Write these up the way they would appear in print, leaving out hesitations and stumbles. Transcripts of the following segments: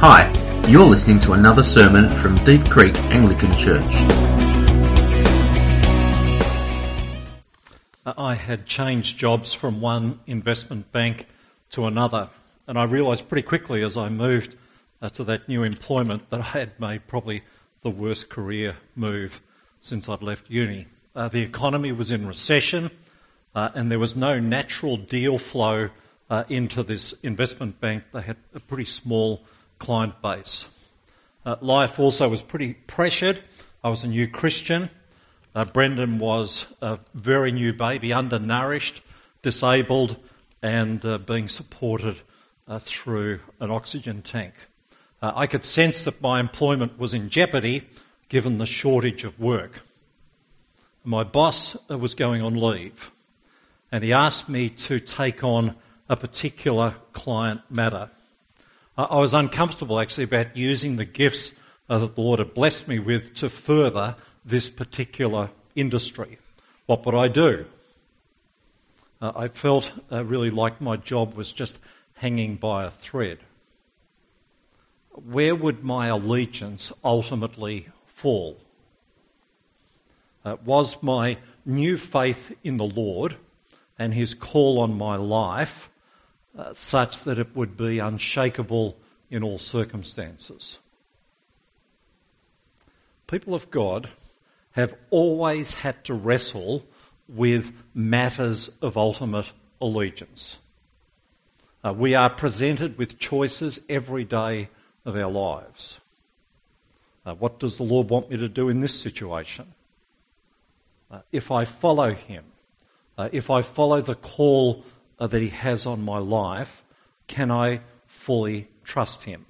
Hi, you're listening to another sermon from Deep Creek Anglican Church. I had changed jobs from one investment bank to another, and I realised pretty quickly as I moved to that new employment that I had made probably the worst career move since I'd left uni. The economy was in recession, and there was no natural deal flow into this investment bank. They had a pretty small client base. Life also was pretty pressured. I was a new Christian. Brendan was a very new baby, undernourished, disabled, and being supported through an oxygen tank. I could sense that my employment was in jeopardy given the shortage of work. My boss was going on leave, and he asked me to take on a particular client matter. I was uncomfortable actually about using the gifts that the Lord had blessed me with to further this particular industry. What would I do? I felt really like my job was just hanging by a thread. Where would my allegiance ultimately fall? Was my new faith in the Lord and his call on my life such that it would be unshakable in all circumstances? People of God have always had to wrestle with matters of ultimate allegiance. We are presented with choices every day of our lives. What does the Lord want me to do in this situation? If I follow him, if I follow the call that he has on my life, can I fully trust him?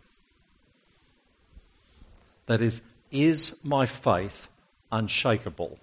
That is my faith unshakable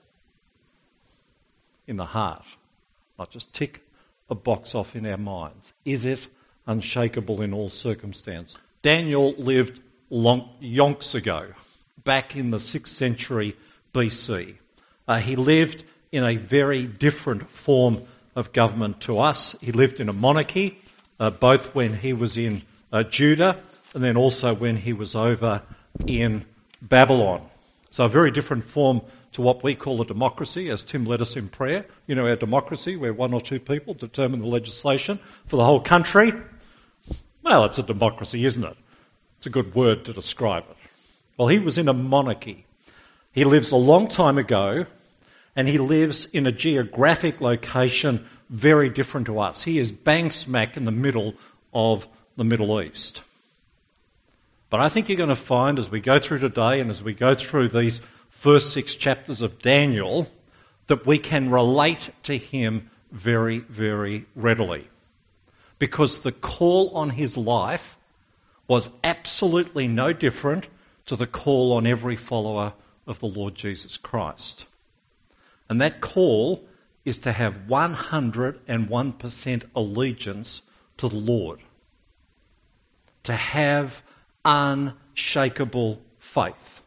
in the heart? Not just tick a box off in our minds. Is it unshakable in all circumstances? Daniel lived yonks ago, back in the 6th century BC. He lived in a very different form of government to us. He lived in a monarchy, both when he was in Judah and then also when he was over in Babylon. So a very different form to what we call a democracy, as Tim led us in prayer. You know, our democracy, where one or two people determine the legislation for the whole country. Well, it's a democracy, isn't it? It's a good word to describe it. Well, he was in a monarchy. He lives a long time ago, and he lives in a geographic location very different to us. He is bang smack in the middle of the Middle East. But I think you're going to find as we go through today and as we go through these first 6 chapters of Daniel that we can relate to him very, very readily. Because the call on his life was absolutely no different to the call on every follower of the Lord Jesus Christ. And that call is to have 101% allegiance to the Lord. To have unshakable faith.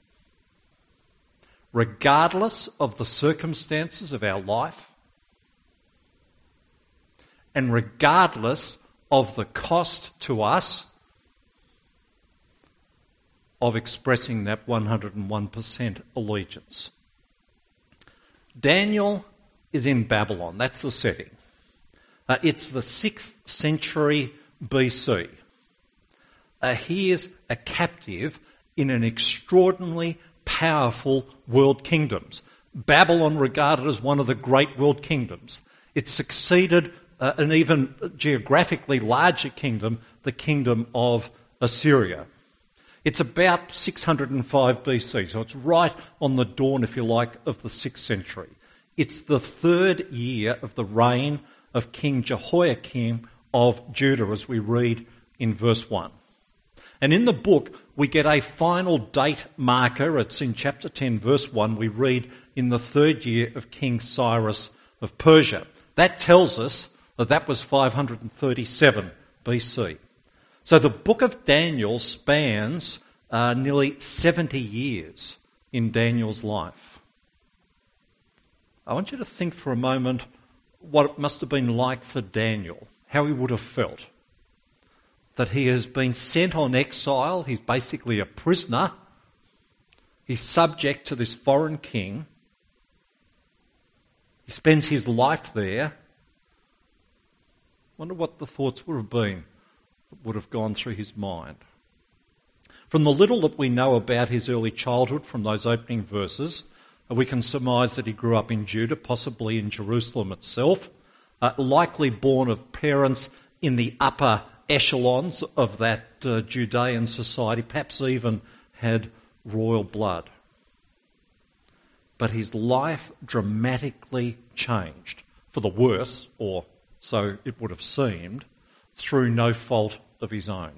Regardless of the circumstances of our life, and regardless of the cost to us of expressing that 101% allegiance. Daniel is in Babylon. That's the setting. It's the 6th century BC. He is a captive in an extraordinarily powerful world kingdoms. Babylon regarded as one of the great world kingdoms. It succeeded an even geographically larger kingdom, the kingdom of Assyria. It's about 605 BC, so it's right on the dawn, if you like, of the 6th century. It's the 3rd year of the reign of King Jehoiakim of Judah, as we read in verse 1. And in the book, we get a final date marker. It's in chapter 10, verse 1. We read in the 3rd year of King Cyrus of Persia. That tells us that that was 537 BC. So the book of Daniel spans nearly 70 years in Daniel's life. I want you to think for a moment what it must have been like for Daniel, how he would have felt. that he has been sent on exile. He's basically a prisoner. He's subject to this foreign king. He spends his life there. Wonder what the thoughts would have been that would have gone through his mind. From the little that we know about his early childhood from those opening verses, we can surmise that he grew up in Judah, possibly in Jerusalem itself, likely born of parents in the upper echelons of that Judean society, perhaps even had royal blood. But his life dramatically changed, for the worse, or so it would have seemed, through no fault of his own.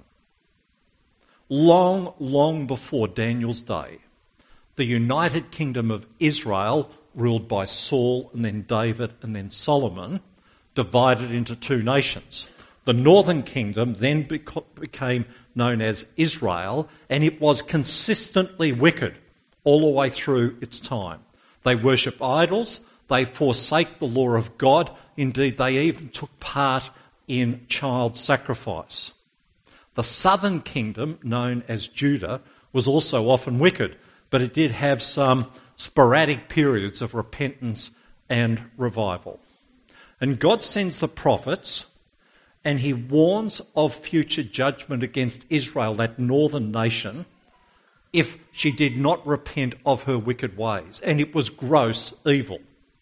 Long, long before Daniel's day, the united kingdom of Israel, ruled by Saul and then David and then Solomon, divided into two nations. The northern kingdom then became known as Israel, and it was consistently wicked all the way through its time. They worshipped idols, they forsake the law of God, indeed they even took part in child sacrifice. The southern kingdom, known as Judah, was also often wicked, but it did have some sporadic periods of repentance and revival. And God sends the prophets, and he warns of future judgment against Israel, that northern nation, if she did not repent of her wicked ways. And it was gross evil.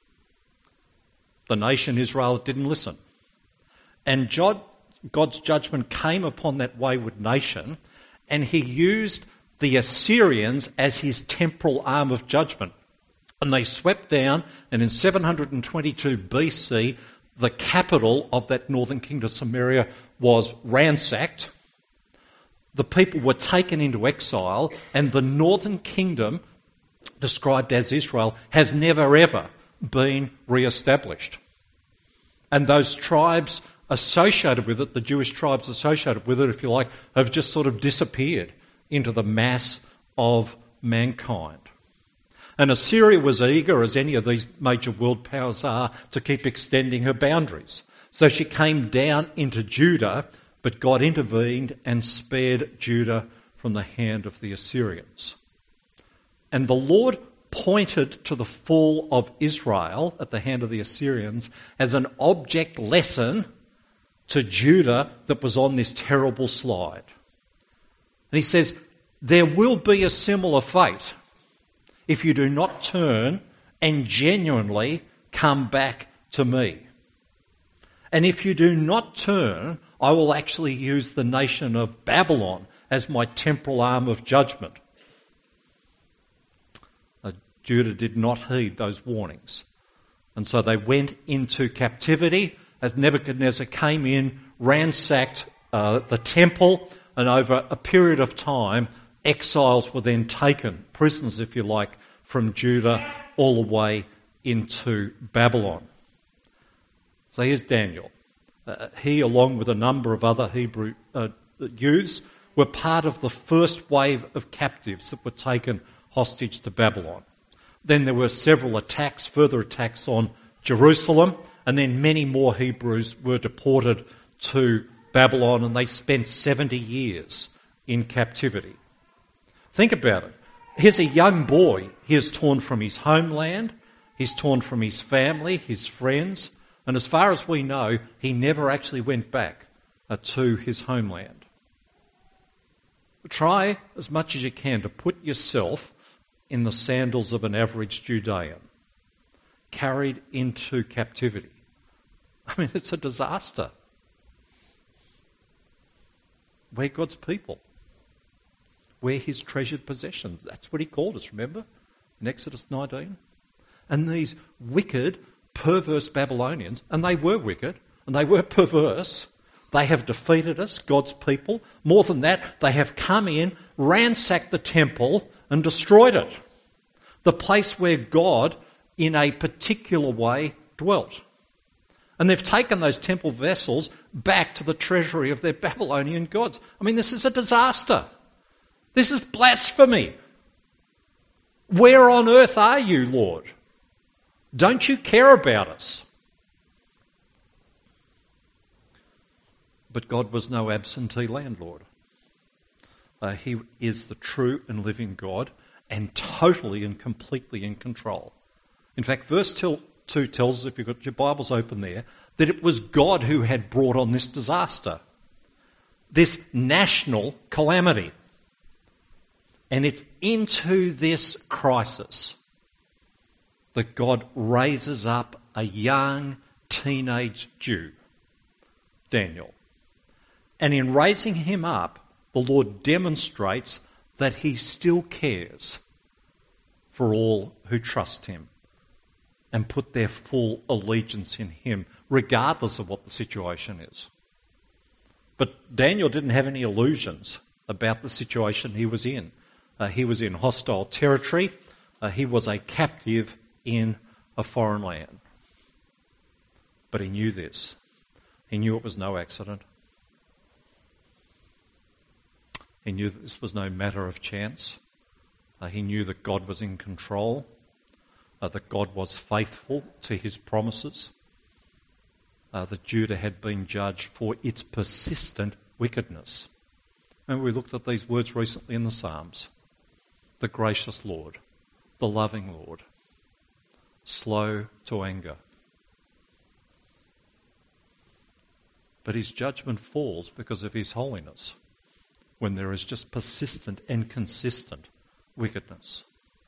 The nation Israel didn't listen. And God's judgment came upon that wayward nation, and he used the Assyrians as his temporal arm of judgment. And they swept down, and in 722 BC, the capital of that northern kingdom, Samaria, was ransacked. The people were taken into exile, and the northern kingdom, described as Israel, has never ever been re-established. And those tribes associated with it, the Jewish tribes associated with it, if you like, have just sort of disappeared into the mass of mankind. And Assyria was eager, as any of these major world powers are, to keep extending her boundaries. So she came down into Judah, but God intervened and spared Judah from the hand of the Assyrians. And the Lord pointed to the fall of Israel at the hand of the Assyrians as an object lesson to Judah that was on this terrible slide. And he says, there will be a similar fate if you do not turn and genuinely come back to me. And if you do not turn, I will actually use the nation of Babylon as my temporal arm of judgment. Judah did not heed those warnings. And so they went into captivity as Nebuchadnezzar came in, ransacked the temple, and over a period of time, exiles were then taken, prisoners if you like, from Judah all the way into Babylon. So here's Daniel. He, along with a number of other Hebrew youths, were part of the first wave of captives that were taken hostage to Babylon. Then there were several attacks, further attacks on Jerusalem, and then many more Hebrews were deported to Babylon, and they spent 70 years in captivity. Think about it. Here's a young boy. He is torn from his homeland, he's torn from his family, his friends, and as far as we know, he never actually went back to his homeland. Try as much as you can to put yourself in the sandals of an average Judean, carried into captivity. I mean, it's a disaster. We're God's people. We're his treasured possessions. That's what he called us, remember? In Exodus 19. And these wicked, perverse Babylonians, and they were wicked, and they were perverse, they have defeated us, God's people. More than that, they have come in, ransacked the temple, and destroyed it. The place where God, in a particular way, dwelt. And they've taken those temple vessels back to the treasury of their Babylonian gods. I mean, this is a disaster. This is blasphemy. Where on earth are you, Lord? Don't you care about us? But God was no absentee landlord. He is the true and living God and totally and completely in control. In fact, verse 2 tells us, if you've got your Bibles open there, that it was God who had brought on this disaster, this national calamity. And it's into this crisis that God raises up a young teenage Jew, Daniel. And in raising him up, the Lord demonstrates that he still cares for all who trust him and put their full allegiance in him, regardless of what the situation is. But Daniel didn't have any illusions about the situation he was in. He was in hostile territory. He was a captive in a foreign land. But he knew this. He knew it was no accident. He knew that this was no matter of chance. He knew that God was in control, that God was faithful to his promises, that Judah had been judged for its persistent wickedness. And we looked at these words recently in the Psalms. The gracious Lord, the loving Lord, slow to anger. But his judgment falls because of his holiness, when there is just persistent and consistent wickedness.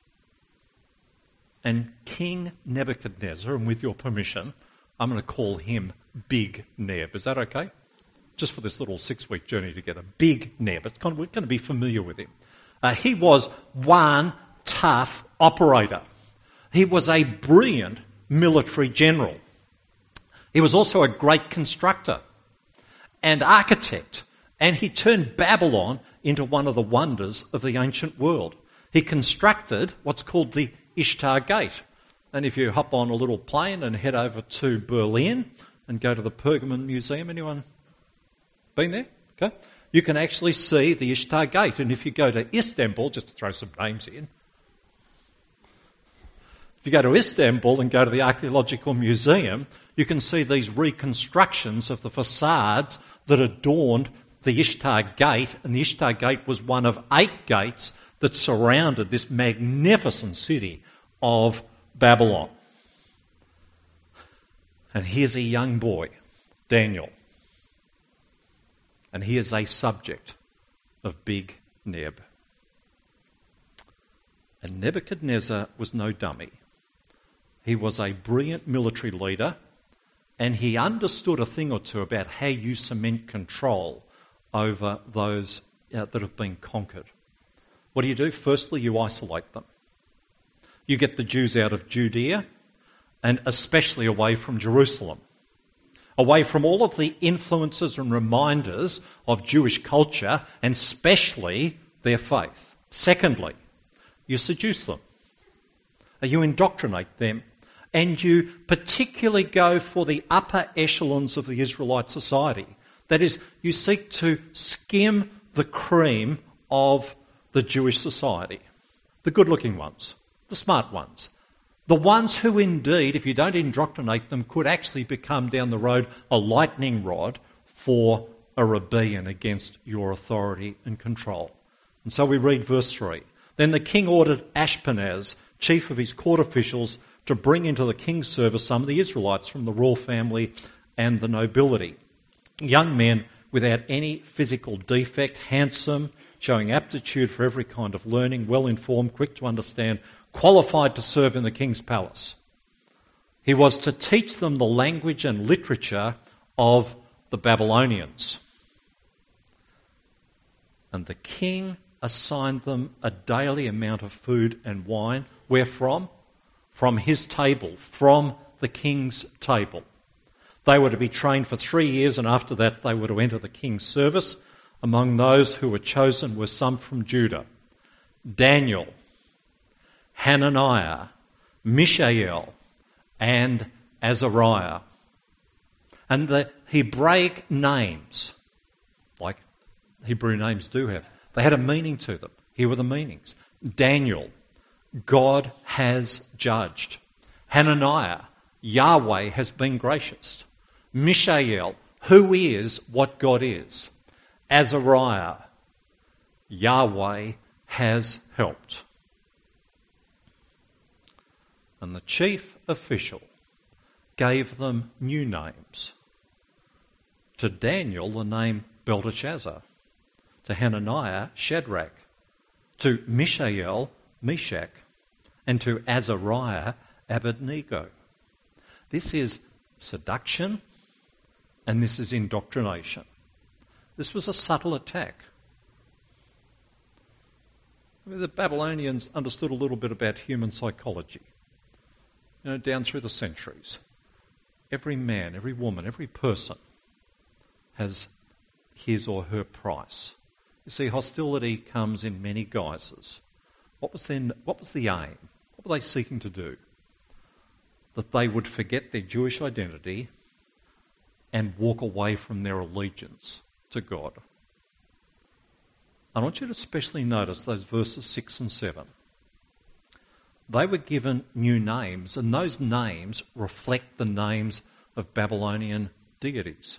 And King Nebuchadnezzar, and with your permission, I'm going to call him Big Neb. Is that okay? Just for this little 6-week journey together. Big Neb. We're going to be familiar with him. He was one tough operator. He was a brilliant military general. He was also a great constructor and architect. And he turned Babylon into one of the wonders of the ancient world. He constructed what's called the Ishtar Gate. And if you hop on a little plane and head over to Berlin and go to the Pergamon Museum, anyone been there? Okay. You can actually see the Ishtar Gate. And if you go to Istanbul, just to throw some names in, if you go to Istanbul and go to the Archaeological Museum, you can see these reconstructions of the facades that adorned the Ishtar Gate, and the Ishtar Gate was one of 8 gates that surrounded this magnificent city of Babylon. And here's a young boy, Daniel, and he is a subject of Big Neb. And Nebuchadnezzar was no dummy. He was a brilliant military leader, and he understood a thing or two about how you cement control over those that have been conquered. What do? Firstly, you isolate them. You get the Jews out of Judea, and especially away from Jerusalem, away from all of the influences and reminders of Jewish culture, and especially their faith. Secondly, you seduce them. You indoctrinate them, and you particularly go for the upper echelons of the Israelite society. That is, you seek to skim the cream of the Jewish society. The good-looking ones, the smart ones. The ones who indeed, if you don't indoctrinate them, could actually become down the road a lightning rod for a rebellion against your authority and control. And so we read verse 3. Then the king ordered Ashpenaz, chief of his court officials, to bring into the king's service some of the Israelites from the royal family and the nobility. Young men without any physical defect, handsome, showing aptitude for every kind of learning, well-informed, quick to understand, qualified to serve in the king's palace. He was to teach them the language and literature of the Babylonians. And the king assigned them a daily amount of food and wine. Where from? From his table, from the king's table. They were to be trained for 3 years, and after that they were to enter the king's service. Among those who were chosen were some from Judah: Daniel, Hananiah, Mishael, and Azariah. And the Hebraic names, like Hebrew names do have, they had a meaning to them. Here were the meanings. Daniel, God has judged. Hananiah, Yahweh has been gracious. Mishael, Who is what God is? Azariah, Yahweh has helped. And the chief official gave them new names. To Daniel, the name Belteshazzar. To Hananiah, Shadrach. To Mishael, Meshach. And to Azariah, Abednego. This is seduction and this is indoctrination. This was a subtle attack. The Babylonians understood a little bit about human psychology. Down through the centuries. Every man, every woman, every person has his or her price. You see, hostility comes in many guises. What was the aim? What were they seeking to do? That they would forget their Jewish identity and walk away from their allegiance to God. I want you to especially notice those verses 6 and 7. They were given new names, and those names reflect the names of Babylonian deities.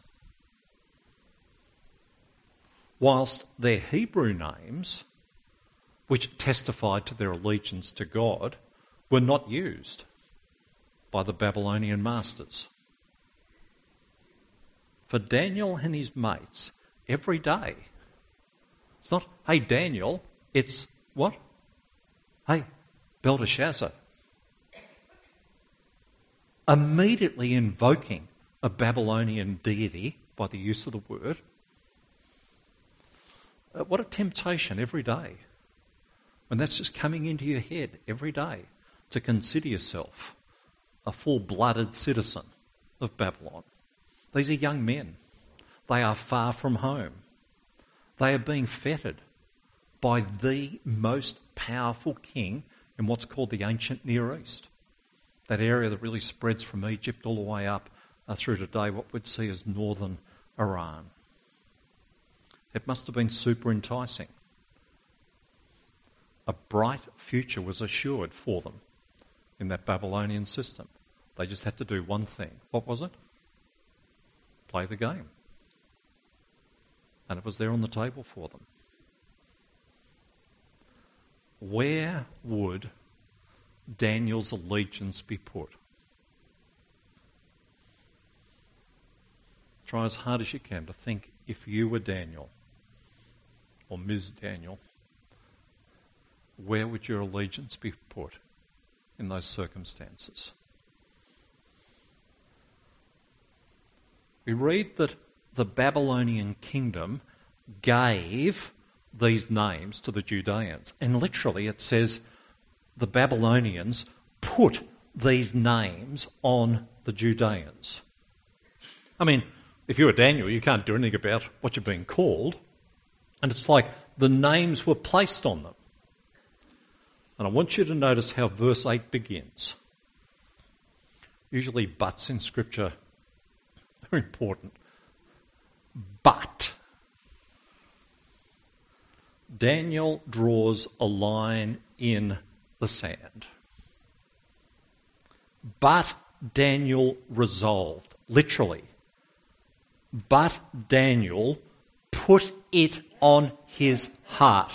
Whilst their Hebrew names, which testified to their allegiance to God, were not used by the Babylonian masters. For Daniel and his mates, every day, it's not, hey Daniel, it's what? Hey, Belteshazzar. Immediately invoking a Babylonian deity by the use of the word. What a temptation every day. When that's just coming into your head every day to consider yourself a full-blooded citizen of Babylon. These are young men. They are far from home. They are being fettered by the most powerful king in what's called the ancient Near East. That area that really spreads from Egypt all the way up through today, what we'd see as northern Iran. It must have been super enticing. A bright future was assured for them in that Babylonian system. They just had to do one thing. What was it? Play the game. And it was there on the table for them. Where would Daniel's allegiance be put? Try as hard as you can to think if you were Daniel or Ms. Daniel, where would your allegiance be put in those circumstances? We read that the Babylonian kingdom gave these names to the Judeans. And literally it says the Babylonians put these names on the Judeans. I mean, if you're Daniel, you can't do anything about what you're being called. And it's like the names were placed on them. And I want you to notice how verse 8 begins. Usually buts in Scripture are important. But Daniel draws a line in the sand. But Daniel resolved, literally. But Daniel put it on his heart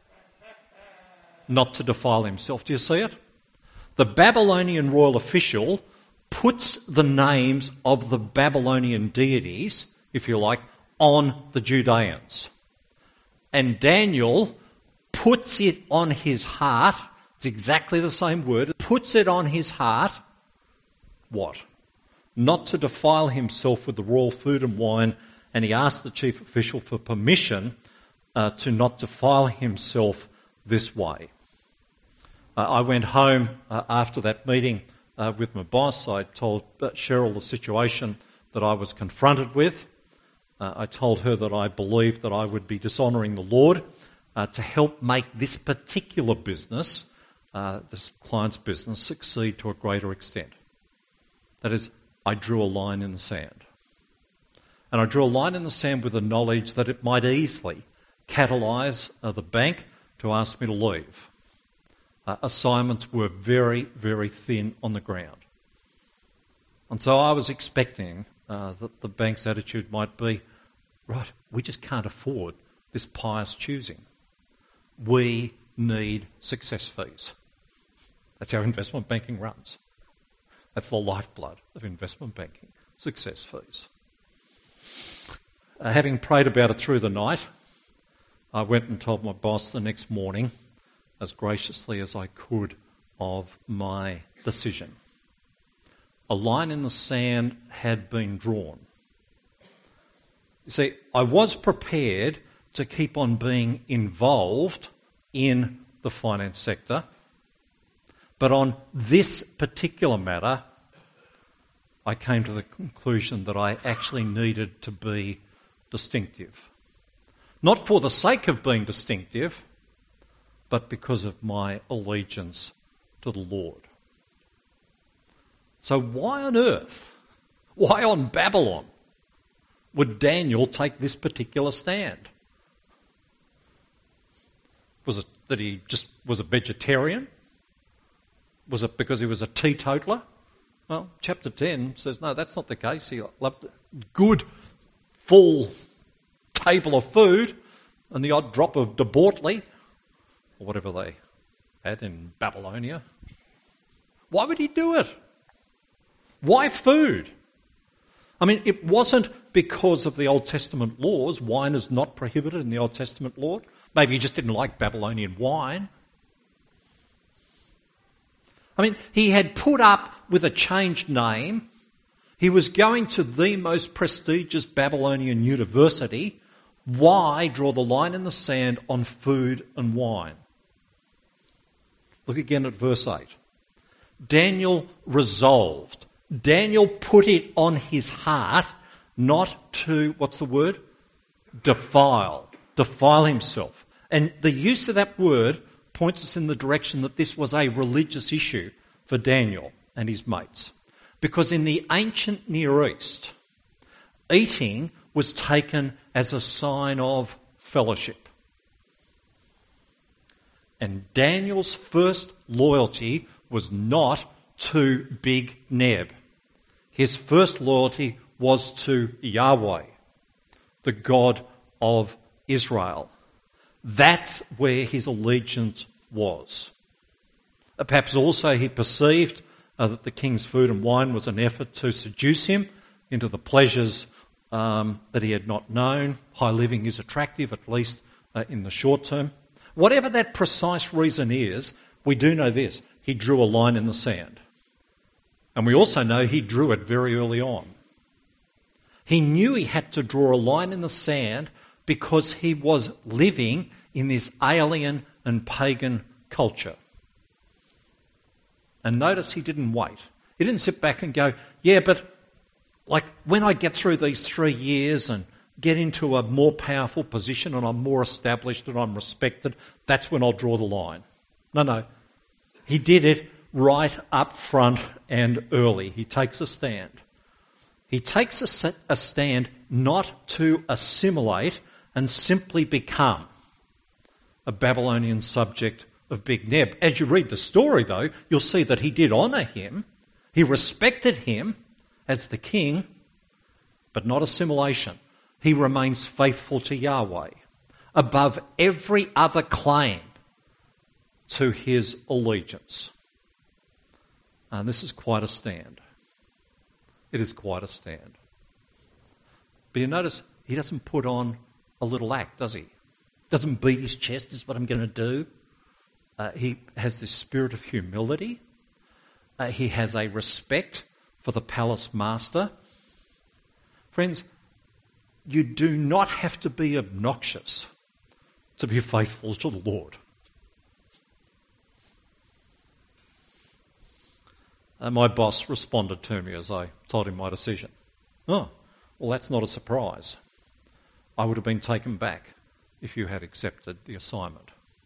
not to defile himself. Do you see it? The Babylonian royal official puts the names of the Babylonian deities, if you like, on the Judeans. And Daniel puts it on his heart, it's exactly the same word, puts it on his heart, what? Not to defile himself with the royal food and wine, and he asked the chief official for permission to not defile himself this way. I went home after that meeting with my boss. I told Cheryl the situation that I was confronted with. I told her that I believed that I would be dishonouring the Lord to help make this particular business, this client's business, succeed to a greater extent. That is, I drew a line in the sand. And I drew a line in the sand with the knowledge that it might easily catalyse the bank to ask me to leave. Assignments were very, very thin on the ground. And so I was expecting the bank's attitude might be, right, we just can't afford this pious choosing. We need success fees. That's how investment banking runs. That's the lifeblood of investment banking, success fees. Having prayed about it through the night, I went and told my boss the next morning, as graciously as I could, of my decision. A line in the sand had been drawn. You see, I was prepared to keep on being involved in the finance sector, but on this particular matter, I came to the conclusion that I actually needed to be distinctive. Not for the sake of being distinctive, but because of my allegiance to the Lord. So why on earth, why on Babylon, would Daniel take this particular stand? Was it that he just was a vegetarian? Was it because he was a teetotaler? Well, chapter 10 says, no, that's not the case. He loved good, full table of food and the odd drop of debauchery, or whatever they had in Babylonia. Why would he do it? Why food? I mean, it wasn't because of the Old Testament laws. Wine is not prohibited in the Old Testament law. Maybe he just didn't like Babylonian wine. I mean, he had put up with a changed name. He was going to the most prestigious Babylonian university. Why draw the line in the sand on food and wine? Look again at verse 8. Daniel resolved. Daniel put it on his heart not to, what's the word? Defile himself. And the use of that word points us in the direction that this was a religious issue for Daniel and his mates. Because in the ancient Near East, eating was taken as a sign of fellowship. And Daniel's first loyalty was not to Big Neb. His first loyalty was to Yahweh, the God of Israel. That's where his allegiance was. Perhaps also he perceived that the king's food and wine was an effort to seduce him into the pleasures that he had not known. High living is attractive, at least in the short term. Whatever that precise reason is, we do know this. He drew a line in the sand. And we also know he drew it very early on. He knew he had to draw a line in the sand because he was living in this alien and pagan culture. And notice he didn't wait. He didn't sit back and go, yeah, but like when I get through these 3 years and get into a more powerful position and I'm more established and I'm respected, that's when I'll draw the line. No. He did it right up front and early. He takes a stand. He takes a stand not to assimilate and simply become a Babylonian subject of Big Neb. As you read the story, though, you'll see that he did honour him. He respected him as the king, but not assimilation. He remains faithful to Yahweh above every other claim to his allegiance. And this is quite a stand. It is quite a stand. But you notice he doesn't put on a little act, does he? Doesn't beat his chest, this is what I'm going to do. He has this spirit of humility. He has a respect for the palace master. Friends, you do not have to be obnoxious to be faithful to the Lord. My boss responded to me as I told him my decision. Oh, well, that's not a surprise. I would have been taken back if you had accepted the assignment.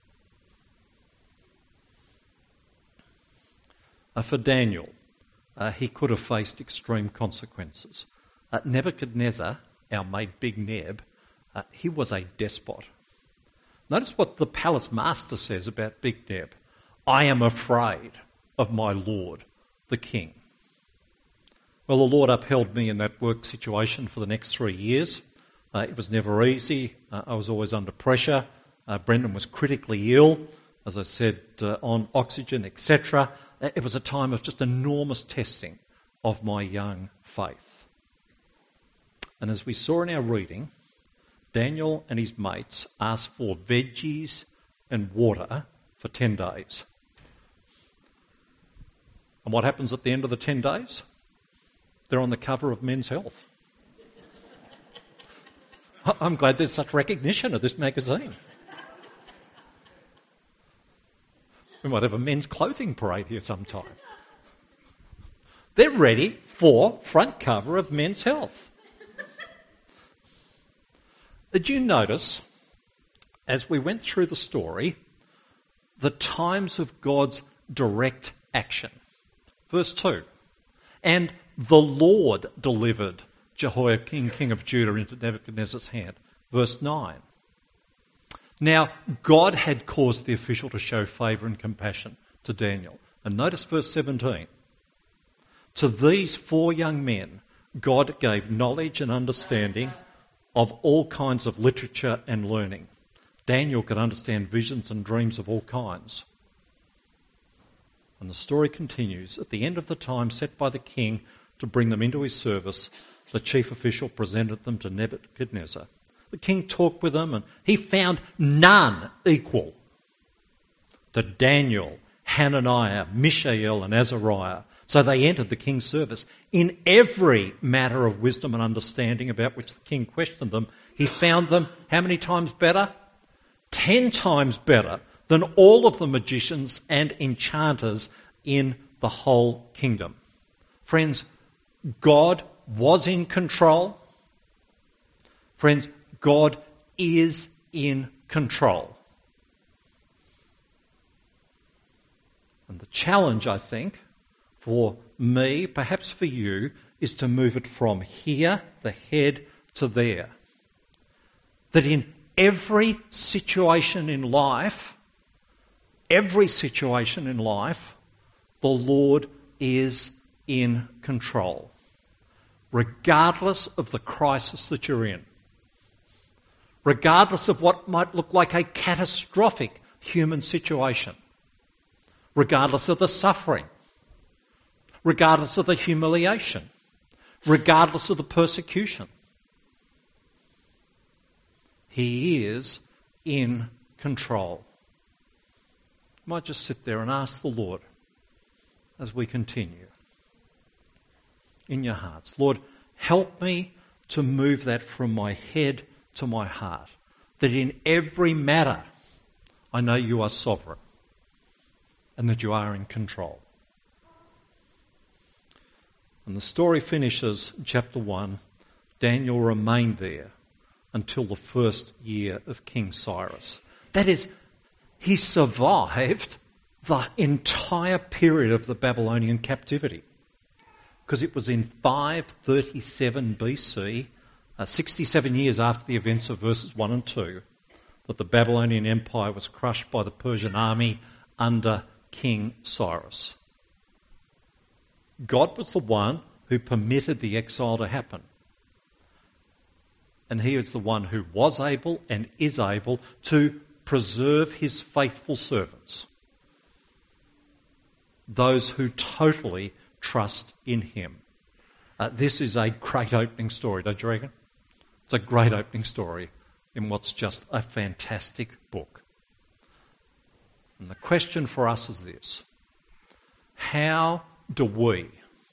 For Daniel, he could have faced extreme consequences. Nebuchadnezzar, our mate Big Neb, he was a despot. Notice what the palace master says about Big Neb. I am afraid of my lord, the king. Well, the Lord upheld me in that work situation for the next 3 years. It was never easy. I was always under pressure. Brendan was critically ill, as I said, on oxygen, etc. It was a time of just enormous testing of my young faith. And as we saw in our reading, Daniel and his mates asked for veggies and water for 10 days. And what happens at the end of the 10 days? They're on the cover of Men's Health. I'm glad there's such recognition of this magazine. We might have a men's clothing parade here sometime. They're ready for front cover of Men's Health. Did you notice, as we went through the story, the times of God's direct action? Verse 2, and the Lord delivered Jehoiakim, king of Judah, into Nebuchadnezzar's hand. Verse 9. Now, God had caused the official to show favour and compassion to Daniel. And notice verse 17. To these 4 young men, God gave knowledge and understanding of all kinds of literature and learning. Daniel could understand visions and dreams of all kinds. And the story continues. At the end of the time set by the king to bring them into his service, the chief official presented them to Nebuchadnezzar. The king talked with them, and he found none equal to Daniel, Hananiah, Mishael, and Azariah. So they entered the king's service. In every matter of wisdom and understanding about which the king questioned them, he found them how many times better? 10 times better than all of the magicians and enchanters in the whole kingdom. Friends, God was in control. Friends, God is in control. And the challenge, I think, for me, perhaps for you, is to move it from here, the head, to there. That in every situation in life, the Lord is in control, regardless of the crisis that you're in, regardless of what might look like a catastrophic human situation, regardless of the suffering, regardless of the humiliation, regardless of the persecution. He is in control. You might just sit there and ask the Lord as we continue in your hearts. Lord, help me to move that from my head to my heart, that in every matter I know you are sovereign and that you are in control. And the story finishes in chapter 1. Daniel remained there until the first year of King Cyrus. That is, he survived the entire period of the Babylonian captivity, because it was in 537 BC, 67 years after the events of verses 1 and 2, that the Babylonian Empire was crushed by the Persian army under King Cyrus. God was the one who permitted the exile to happen. And he is the one who was able and is able to preserve his faithful servants, those who totally trust in him. This is a great opening story, don't you reckon? It's a great opening story in what's just a fantastic book. And the question for us is this: how do we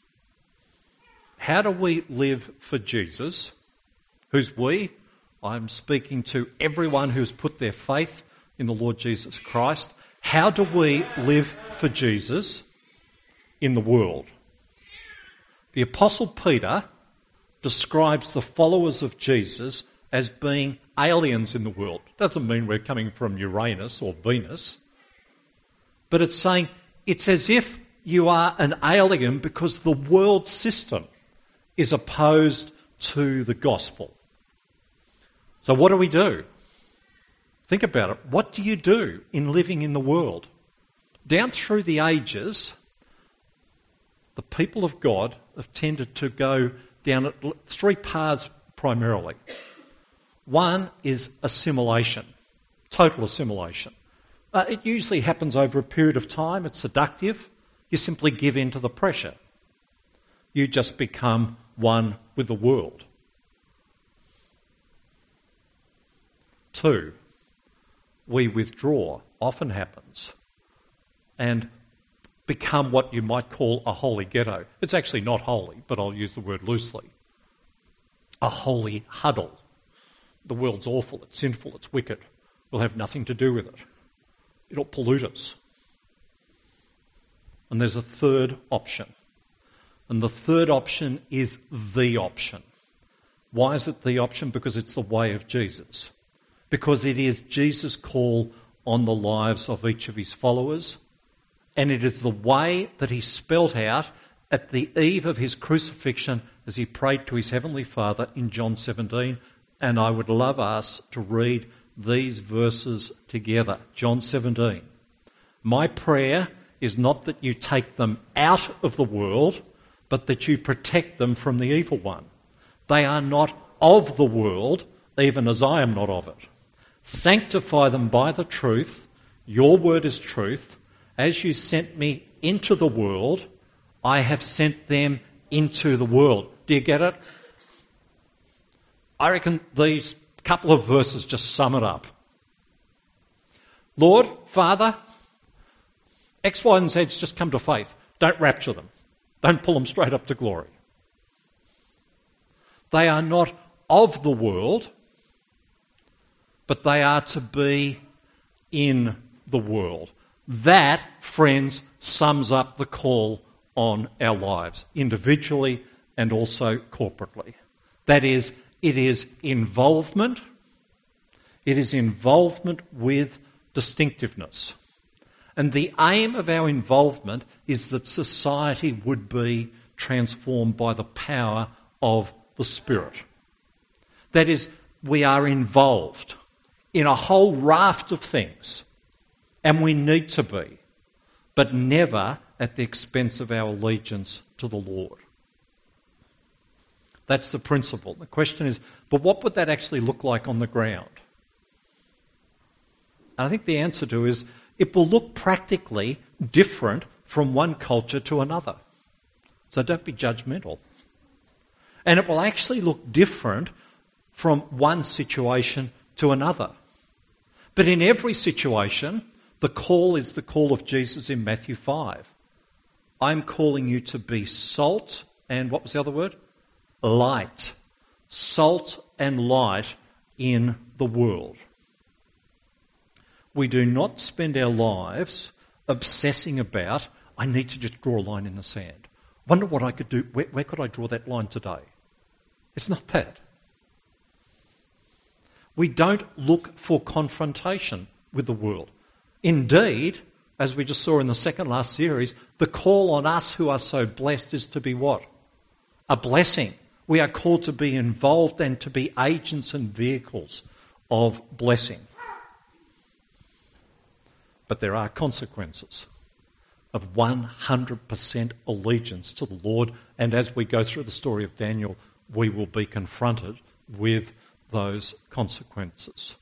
live for Jesus? Who's we? I'm speaking to everyone who's put their faith in the Lord Jesus Christ. How do we live for Jesus in the world? The Apostle Peter describes the followers of Jesus as being aliens in the world. Doesn't mean we're coming from Uranus or Venus, but it's saying it's as if you are an alien because the world system is opposed to the gospel. So what do we do? Think about it. What do you do in living in the world? Down through the ages, the people of God have tended to go down three paths primarily. One is assimilation, total assimilation. It usually happens over a period of time. It's seductive. You simply give in to the pressure. You just become one with the world. 2, we withdraw, often happens, and become what you might call a holy ghetto. It's actually not holy, but I'll use the word loosely. A holy huddle. The world's awful, it's sinful, it's wicked. We'll have nothing to do with it. It'll pollute us. And there's a third option. And the third option is the option. Why is it the option? Because it's the way of Jesus. Because it is Jesus' call on the lives of each of his followers. And it is the way that he spelt out at the eve of his crucifixion as he prayed to his heavenly Father in John 17. And I would love us to read these verses together. John 17. My prayer is not that you take them out of the world, but that you protect them from the evil one. They are not of the world, even as I am not of it. Sanctify them by the truth. Your word is truth. As you sent me into the world, I have sent them into the world. Do you get it? I reckon these couple of verses just sum it up. Lord, Father, X, Y, and Z's just come to faith. Don't rapture them. Don't pull them straight up to glory. They are not of the world, but they are to be in the world. That, friends, sums up the call on our lives, individually and also corporately. That is, it is involvement. It is involvement with distinctiveness. And the aim of our involvement is that society would be transformed by the power of the Spirit. That is, we are involved in a whole raft of things, and we need to be, but never at the expense of our allegiance to the Lord. That's the principle. The question is, but what would that actually look like on the ground? And I think the answer to is, it will look practically different from one culture to another. So don't be judgmental. And it will actually look different from one situation to another. But in every situation, the call is the call of Jesus in Matthew 5. I'm calling you to be salt and, what was the other word? Light. Salt and light in the world. We do not spend our lives obsessing about, I need to just draw a line in the sand. Wonder what I could do, where could I draw that line today? It's not that. We don't look for confrontation with the world. Indeed, as we just saw in the second last series, the call on us who are so blessed is to be what? A blessing. We are called to be involved and to be agents and vehicles of blessing. But there are consequences of 100% allegiance to the Lord, and as we go through the story of Daniel, we will be confronted with those consequences.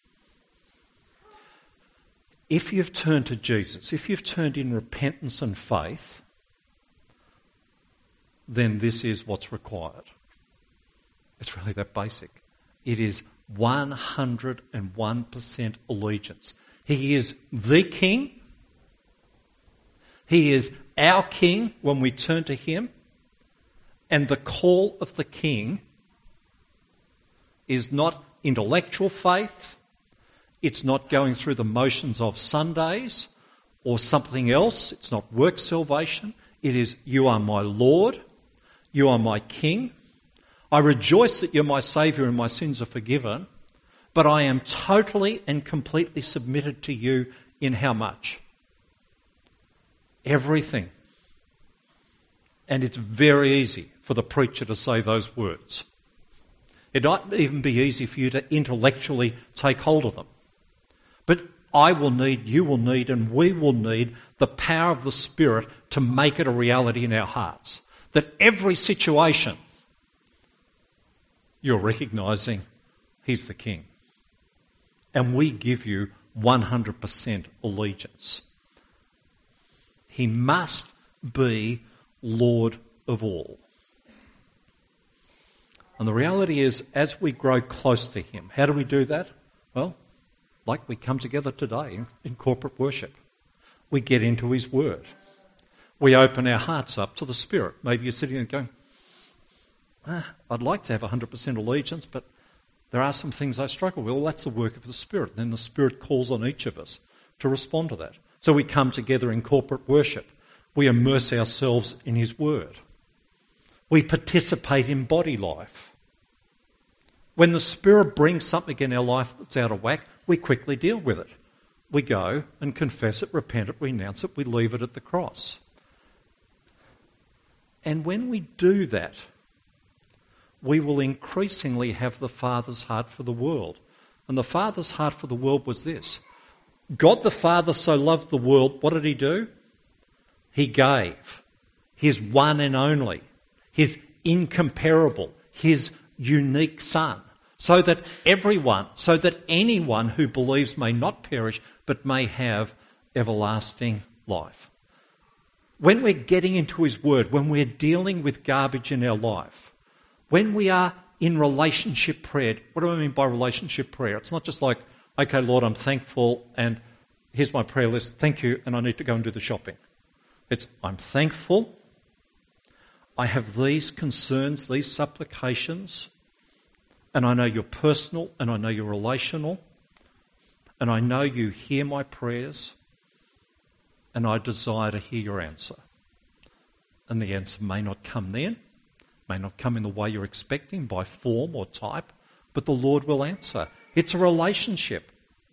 If you've turned to Jesus, if you've turned in repentance and faith, then this is what's required. It's really that basic. It is 101% allegiance. He is the King. He is our King when we turn to him. And the call of the King is not intellectual faith. It's not going through the motions of Sundays or something else. It's not work salvation. It is, you are my Lord. You are my King. I rejoice that you're my Saviour and my sins are forgiven. But I am totally and completely submitted to you in how much? Everything. And it's very easy for the preacher to say those words. It might even be easy for you to intellectually take hold of them. But I will need, you will need, and we will need the power of the Spirit to make it a reality in our hearts. That every situation, you're recognising He's the King. And we give you 100% allegiance. He must be Lord of all. And the reality is, as we grow close to Him, how do we do that? Well, like we come together today in corporate worship. We get into His Word. We open our hearts up to the Spirit. Maybe you're sitting there going, I'd like to have 100% allegiance, but there are some things I struggle with. Well, that's the work of the Spirit. And then the Spirit calls on each of us to respond to that. So we come together in corporate worship. We immerse ourselves in His Word. We participate in body life. When the Spirit brings something in our life that's out of whack, we quickly deal with it. We go and confess it, repent it, renounce it, we leave it at the cross. And when we do that, we will increasingly have the Father's heart for the world. And the Father's heart for the world was this. God the Father so loved the world, what did He do? He gave His one and only, His incomparable, His unique Son, so that anyone who believes may not perish, but may have everlasting life. When we're getting into His Word, when we're dealing with garbage in our life, when we are in relationship prayer, what do I mean by relationship prayer? It's not just like, okay, Lord, I'm thankful and here's my prayer list, thank you, and I need to go and do the shopping. It's, I'm thankful, I have these concerns, these supplications, and I know you're personal, and I know you're relational, and I know you hear my prayers, and I desire to hear your answer. And the answer may not come then, may not come in the way you're expecting, by form or type, but the Lord will answer. It's a relationship.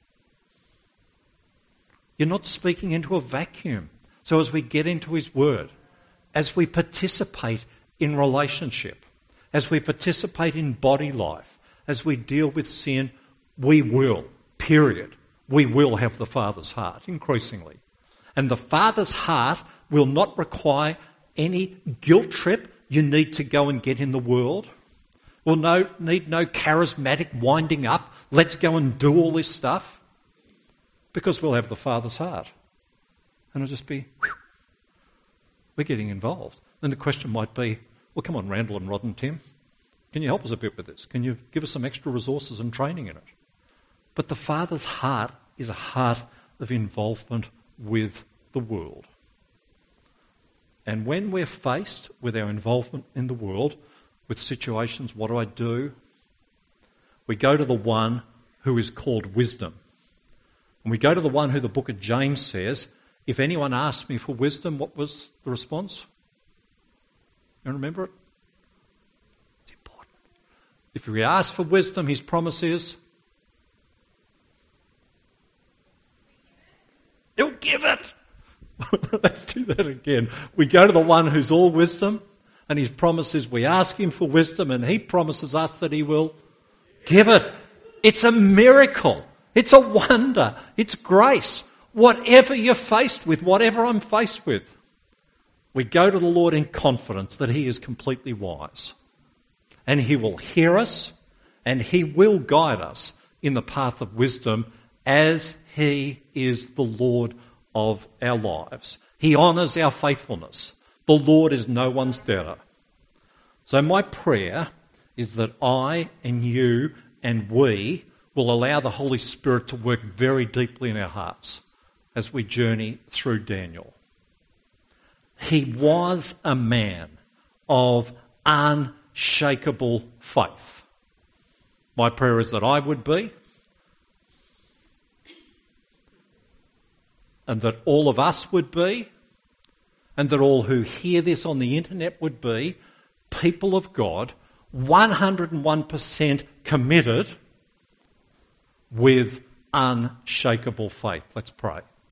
You're not speaking into a vacuum. So as we get into His Word, as we participate in relationship, as we participate in body life, as we deal with sin, we will, period. We will have the Father's heart, increasingly. And the Father's heart will not require any guilt trip you need to go and get in the world. We'll need no charismatic winding up. Let's go and do all this stuff. Because we'll have the Father's heart. And it'll just be, we're getting involved. Then the question might be, well, come on, Randall and Rod and Tim, can you help us a bit with this? Can you give us some extra resources and training in it? But the Father's heart is a heart of involvement with the world. And when we're faced with our involvement in the world, with situations, what do? We go to the one who is called wisdom. And we go to the one who the book of James says, if anyone asks me for wisdom, what was the response? You remember it? It's important. If we ask for wisdom, his promise is, he'll give it. Let's do that again. We go to the one who's all wisdom, and his promise is we ask him for wisdom, and he promises us that he will give it. It's a miracle. It's a wonder. It's grace. Whatever you're faced with, whatever I'm faced with, we go to the Lord in confidence that he is completely wise. And he will hear us, and he will guide us in the path of wisdom as he is the Lord of our lives. He honours our faithfulness. The Lord is no one's debtor. So my prayer is that I and you and we will allow the Holy Spirit to work very deeply in our hearts as we journey through Daniel. He was a man of unshakable faith. My prayer is that I would be, and that all of us would be, and that all who hear this on the internet would be, people of God, 101% committed with unshakable faith. Let's pray.